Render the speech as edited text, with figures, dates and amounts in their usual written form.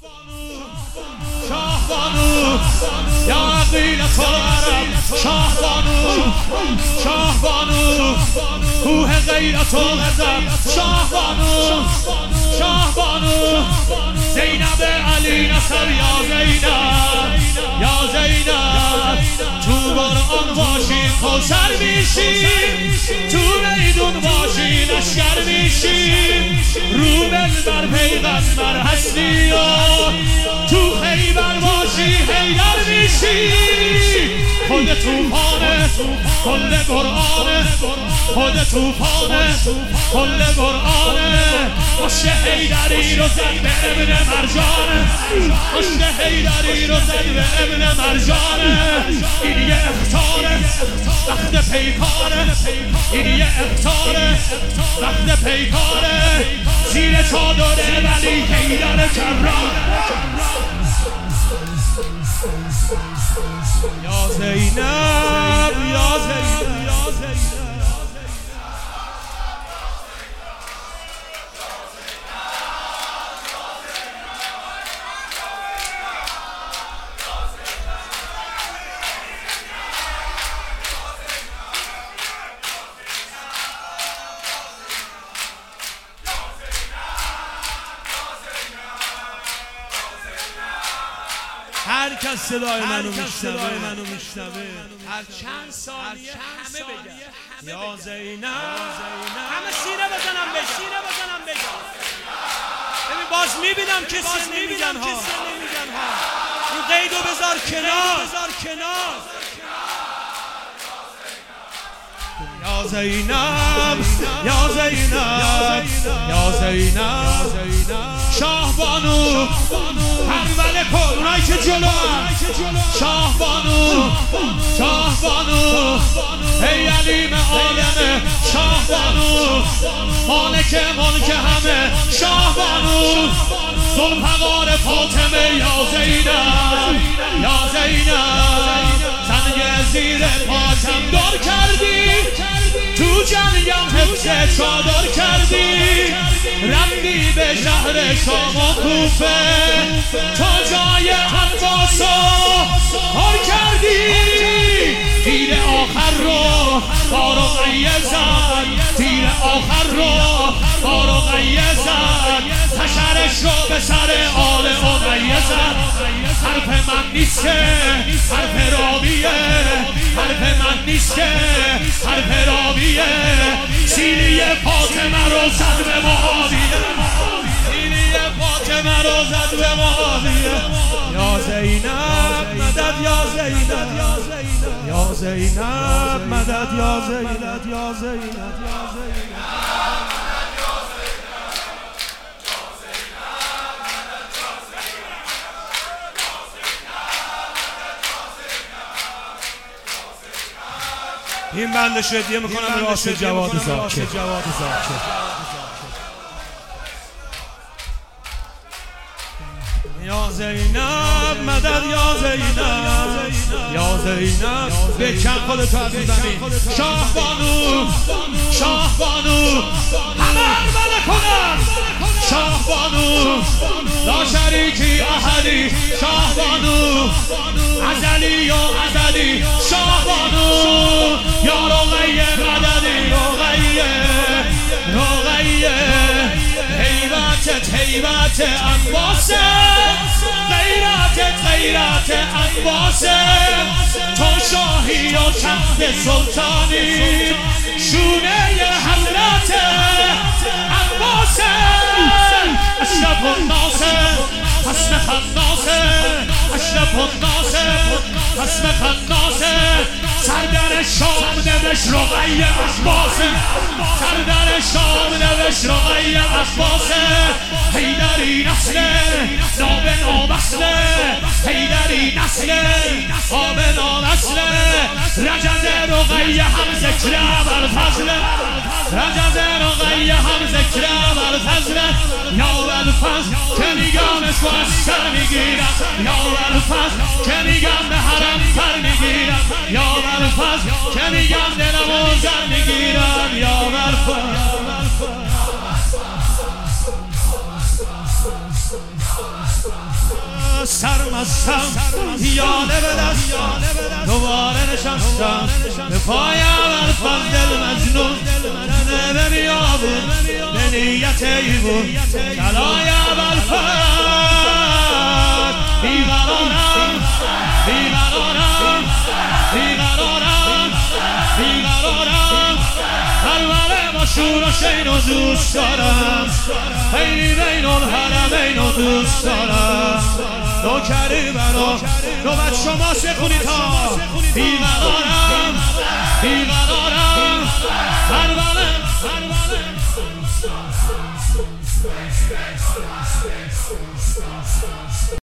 شاهبانو یا عقیلت العرب شاهبانو کوه غیرت و غضب شاهبانو زینب علی نصر یا زینب تو قرآن باشی کوثر میشی تو میدون باشی لشکر میشی رو بر پیغمبر هستی و تو خیبر باشی حیدر میشی خود توفانه کل قرآنه خود توفانه کل قرآنه مشت حیدری رو زد به ابن مرجانه مشت حیدری رو زد به ابن مرجانه این یه اختاره وقت پیکاره این یه اختاره وقت پیکاره زیر چادره ولی حیدر کررانه یا زینب یا زینب یا زینب هر کس صدای منو میشنوه هر چند ثانیه همه بگن یا زینب همه سینه بزنم بگم ببین باز میبینم کسی نمیگن ها این قیدو بذار کنار یا زینب یا زینب شاهبانو حمله کن اونایی که جلو شاهبانو ای علیم عالمه شاهبانو مالک ملک همه شاهبانو ذوالفقار فاطمه یا زینب زنگ زیر پاتم دار کردی تو جنگم حفظ چادر کردی رفتی به شهر شام و کوفه تا جای عباسا هار کردی تیر آخر رو بارقیه زد تیر آخر رو بارقیه زد حشرش رو به سر آل امیه زد حرف من نیست که حرف رابیه حرف من نیست که حرف رابیه سینه فاطمه رو زد به معاویه سینه فاطمه رو زد به معاویه یا زینب مدد یا زینب یا زینب مدد یا زینب یا زینب این بند شدیه میکنم راست جواد زاکر یا زینب مدد یا زینب به چند خودتو از میزنی شاهبانو همه عربله کنم شاهبانو لا شریکی احدی شاهبانو ازلی یا ازلی شاهبانو یا رقیه مددی رقیه حیبت عباسه غیرت عباسه تو شاهی و تخت سلطانی شونه حضرت عباسه اشرف الناس حسن خناسه اشرف الناس حسن خناسه سردر شام نوشت رقیه عباسه سردر شام نوشت رقیه عباسه حیدری نسله ناب نامسله حیدری نسله آب نامسله رجز رقیه هم ذکر ابوالفضله رجز رقیه هم ذکر ابوالفضله یا ابوالفضل که میگم اسم اسکر میگیرم یا ابوالفضل که میگم به حرم پر میگیرم یا ابوالفضل که میگم دلم و زن میگیرم یا ابوالفضل از سرمستم پیاله به دستم دوباره نشستم به پای اول دل مجنون تنه به بیابون به نیت ایبون کلای اول بیقرارم بیقرارم بیقرارم بیقرارم پروره با شور و شین و دوست دارم خیلی بین الحرمین و دوست دارم نوکری برا نوبت شما سخونید ها بیقرارم بیقرارم پروره